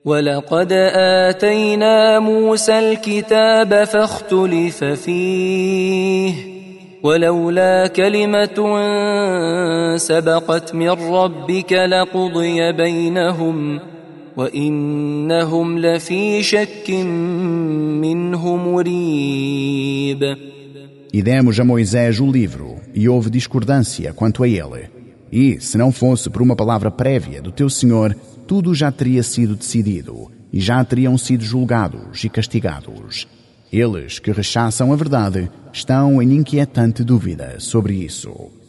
ولقد آتينا موسى الكتاب فاختلف فيه ولولا كلمة سبقت من ربك لقضي بينهم وإنهم لفي شك منه مريب. E demos a Moisés o livro, e houve discordância quanto a ele. E, se não fosse por uma palavra prévia do teu Senhor, tudo já teria sido decidido, e já teriam sido julgados e castigados. Eles que rechaçam a verdade estão em inquietante dúvida sobre isso.